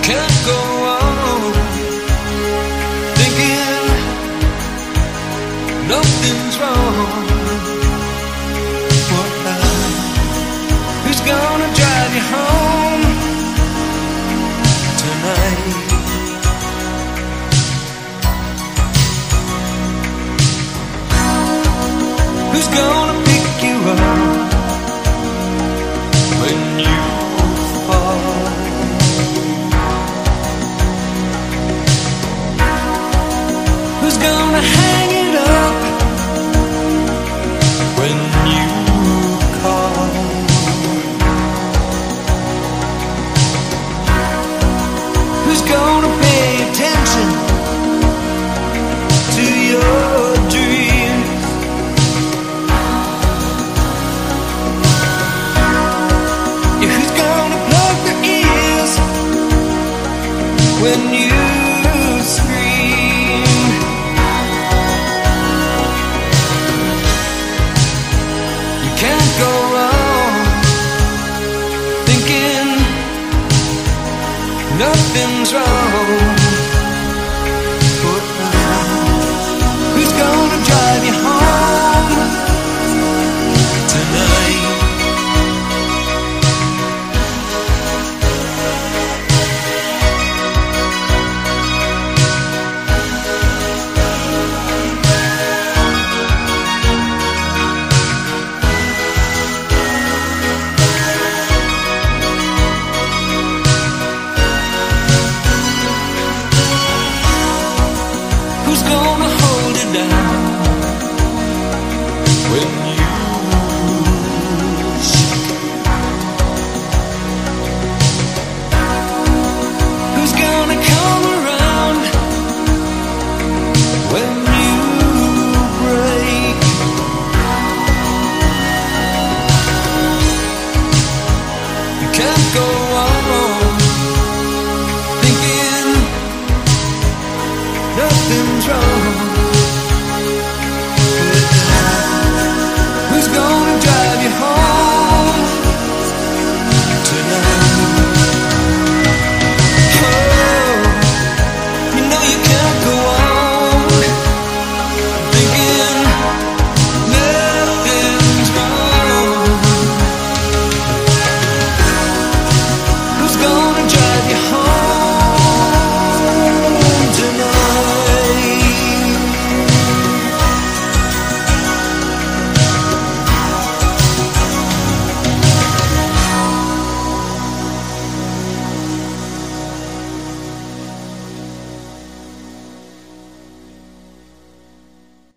can't go on thinking nothing's wrong. Who's gonna drive you home tonight? Who's gonna pick you up when you fall? Who's gonna hang it up when you call? Who's gonna pay attention to your dreams? Yeah, who's gonna plug their ears when you scream? You can't go on thinking nothing's wrong. Who's gonna drive you home tonight? Who's gonna hold it down when you shake? Who's gonna come around when you break? You can't go